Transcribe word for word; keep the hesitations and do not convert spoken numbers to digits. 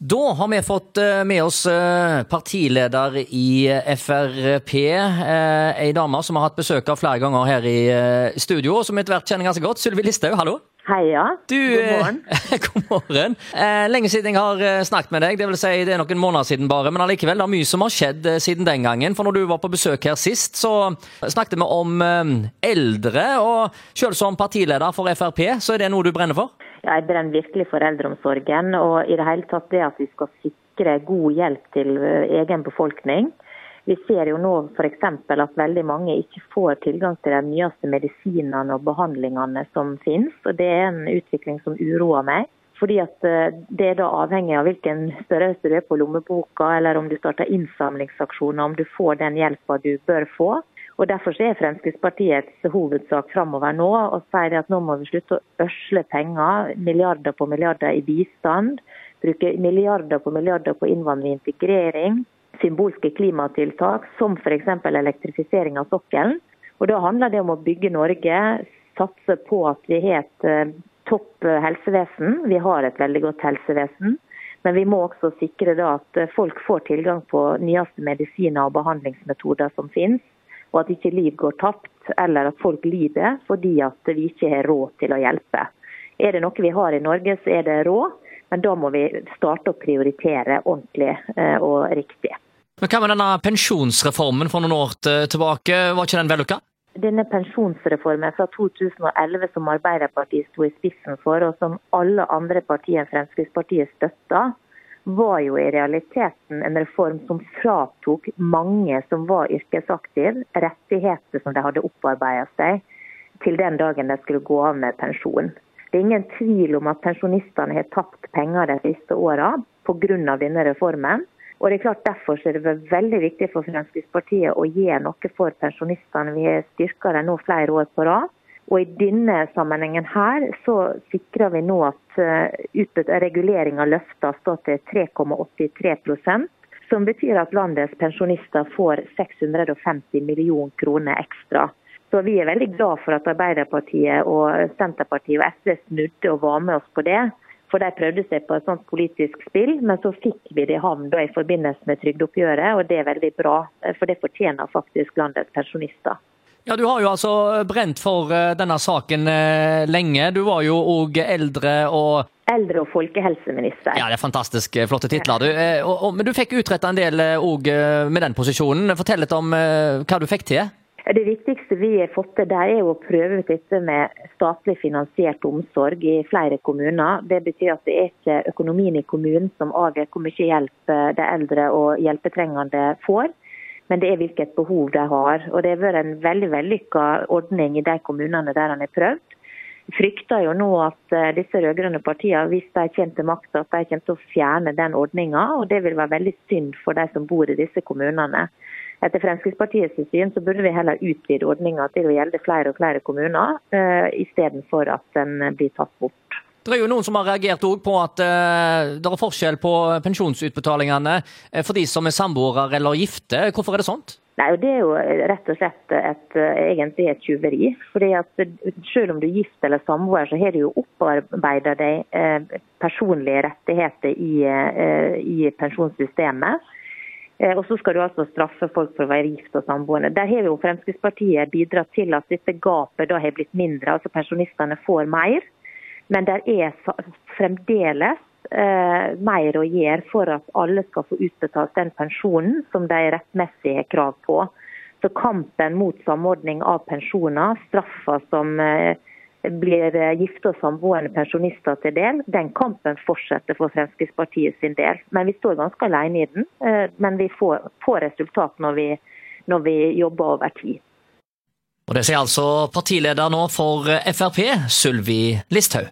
Da har vi fått med oss partileder i F R P, en dame som har hatt besøk av flere ganger her i studio, som etter hvert kjenner ganske godt. Sylvi Listhaug, hallo. Hei, ja. Du, god morgen. God morgen. Lenge siden jeg har snakket med deg, det vil si det er noen måneder siden bare, men allikevel det er mye som har skjedd siden den gangen. For når du var på besøk her sist, så snakket vi om eldre, og selv som partileder for F R P, så er det noe du brenner for? Ja, jeg brenner virkelig for eldreomsorgen, og i det hele tatt det at vi skal sikre god hjelp til egen befolkning. Vi ser jo nå for eksempel at veldig mange ikke får tilgang til de nyeste medisinene og behandlingene som finnes, og det er en utvikling som uroer meg. Fordi at det er da avhengig av hvilken størrelse du er på lommeboka, eller om du starter innsamlingsaksjoner, om du får den hjelpa du bør få. Og derfor er Fremskrittspartiets hovedsak fremover nå, og sier at nå må vi slutte å øsle penger, milliarder på milliarder i bistand, bruke milliarder på milliarder på innvandring og integrering, symbolske klimatiltak, som for eksempel elektrifisering av sokkelen. Og da handler det om å bygge Norge, satse på at vi har et topp helsevesen. Vi har et veldig godt helsevesen, men vi må også sikre da at folk får tilgang på nyeste medisiner og behandlingsmetoder som finnes, og at ikke liv går tapt, eller at folk lider fordi at vi ikke har råd til å hjelpe. Er det noe vi har i Norge, så er det råd, men da må vi starte å prioritere ordentlig og riktig. Men hva med denne pensjonsreformen for noen år tilbake? Var ikke den vellykket? Denne pensjonsreformen fra to tusen og elleve som Arbeiderpartiet sto i spissen for, og som alle andre partier enn Fremskrittspartiet støttet, var jo i realiteten en reform som fratok mange som var yrkesaktive rettigheter som de hadde opparbeidet seg til den dagen de skulle gå av med pensjon. Det er ingen tvil om at pensjonistene har tapt penger de siste årene på grunn av denne reformen. Og det er klart derfor er det veldig viktig for Fremskrittspartiet å gjøre noe for pensjonistene. Vi har styrket dem nå flere år på rad. Og i denne sammenhengen her så sikrer vi nå at uh, regulering av løfter står til tre komma åttitre prosent, som betyr at landets pensjonister får seks hundre og femti millioner kroner ekstra. Så vi er veldig glad for at Arbeiderpartiet og Senterpartiet og S V snudde og var med oss på det. For de prøvde seg på et sånt politisk spill, men så fikk vi det i havn da i forbindelse med trygdeoppgjøret, og det er veldig bra, for det fortjener faktisk landets pensjonister. Ja, du har jo altså brent for denne saken lenge. Du var jo også eldre og... Eldre- og folkehelseminister. Ja, det er fantastisk flotte titler. Du, og, og, men du fikk utrettet en del også med den posisjonen. Fortell litt om hva du fikk til. Det viktigste vi har fått til der er jo å prøve ut dette med statlig finansiert omsorg i flere kommuner. Det betyr at det er ikke økonomien i kommunen som avgjør hvor mye hjelp de eldre og hjelpetrengende får, men det er hvilket behov de har. Og det har vært en veldig vellykket ordning i de kommunene der han er prøvd. Frykter jo nå at disse rødgrønne partiene, hvis de kommer til makten, at de kommer til å fjerne den ordningen, og det vil være veldig synd for de som bor i disse kommunene. Etter Fremskrittspartiets syn så burde vi heller utvide ordningen til å gjelde flere og flere kommuner, uh, i stedet for at den blir tatt bort. Det er jo noen som har reagert også på at uh, det er forskjell på pensjonsutbetalingene for de som er samboere eller gifte. Hvorfor er det sånt? Nei, det er jo rett og slett et, egentlig et tjuveri. Fordi at selv om du er gift eller samboer, så har du jo opparbeidet deg uh, personlige rettigheter i, uh, i pensjonssystemet. Og så skal du altså straffe folk for å være gift og samboende. Der har jo Fremskrittspartiet bidratt til at dette gapet da har blitt mindre, altså pensjonistene får mer. Men der er fremdeles eh, mer å gjøre for at alle skal få utbetalt den pensjonen som de rettmessig har krav på. Så kampen mot samordning av pensjoner, straffer som eh, blir gifte og samboende pensjonister til del, den kampen fortsetter for Fremskrittspartiet sin del. Men vi står ganske alene i den, men vi får, får resultat når vi, når vi jobber over tid. Og det sier altså partileder nå for F R P, Sylvi Listhaug.